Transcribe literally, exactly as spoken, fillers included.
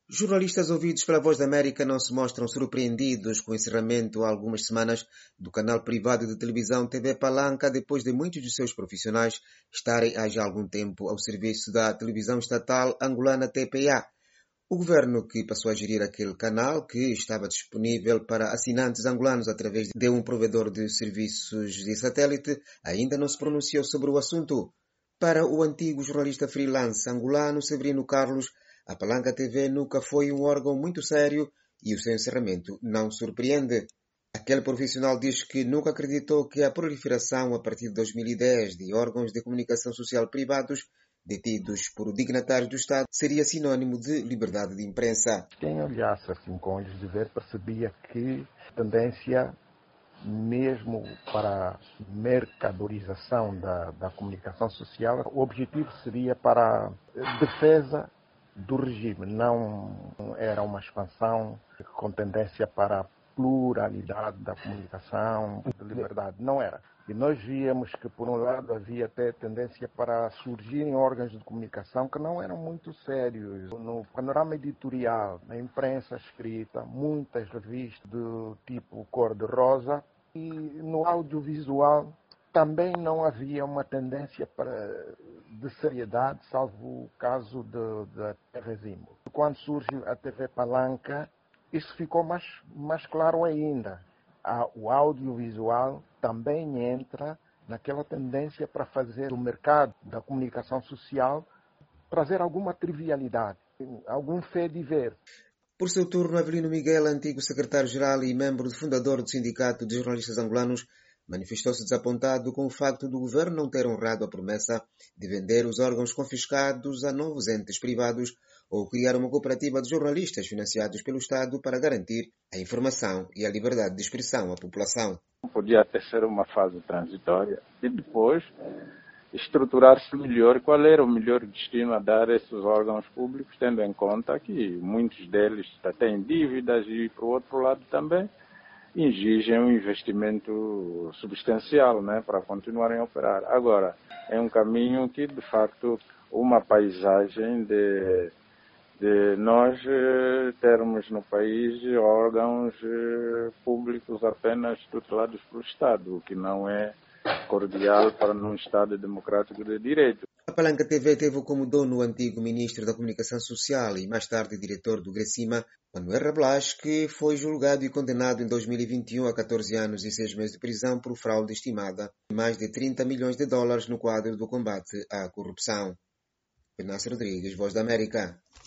Jornalistas ouvidos pela Voz da América não se mostram surpreendidos com o encerramento há algumas semanas do canal privado de televisão T V Palanca, depois de muitos de seus profissionais estarem há já algum tempo ao serviço da televisão estatal angolana T P A. O governo que passou a gerir aquele canal, que estava disponível para assinantes angolanos através de um provedor de serviços de satélite, ainda não se pronunciou sobre o assunto. Para o antigo jornalista freelance angolano Severino Carlos, a Palanca T V nunca foi um órgão muito sério e o seu encerramento não surpreende. Aquele profissional diz que nunca acreditou que a proliferação a partir de dois mil e dez de órgãos de comunicação social privados detidos por dignatários do Estado seria sinônimo de liberdade de imprensa. Quem olhasse assim com olhos de ver percebia que a tendência mesmo para a mercadorização da, da comunicação social, o objetivo seria para a defesa do regime, não era uma expansão com tendência para a pluralidade da comunicação, de liberdade, não era. E nós víamos que, por um lado, havia até tendência para surgirem órgãos de comunicação que não eram muito sérios. No panorama editorial, na imprensa escrita, muitas revistas do tipo cor-de-rosa, e no audiovisual também não havia uma tendência para, de seriedade, salvo o caso da T V Zimo. Quando surge a T V Palanca, isso ficou mais, mais claro ainda. O audiovisual também entra naquela tendência para fazer o mercado da comunicação social trazer alguma trivialidade, algum fé de ver. Por seu turno, Avelino Miguel, antigo secretário-geral e membro fundador do Sindicato de Jornalistas Angolanos, manifestou-se desapontado com o facto do governo não ter honrado a promessa de vender os órgãos confiscados a novos entes privados ou criar uma cooperativa de jornalistas financiados pelo Estado para garantir a informação e a liberdade de expressão à população. Podia até ser uma fase transitória e depois estruturar-se melhor qual era o melhor destino a dar a esses órgãos públicos, tendo em conta que muitos deles têm dívidas e, por outro lado, também exigem um investimento substancial, né, para continuarem a operar. Agora, é um caminho que, de facto, uma paisagem de, de nós eh, termos no país órgãos eh, públicos apenas tutelados pelo Estado, o que não é cordial para um Estado democrático de direito. A Palanca T V teve como dono o antigo ministro da Comunicação Social e mais tarde diretor do Grecima, Manuel Rablas, que foi julgado e condenado em dois mil e vinte e um a catorze anos e seis meses de prisão por fraude estimada de mais de trinta milhões de dólares no quadro do combate à corrupção. Penas Rodrigues, Voz da América.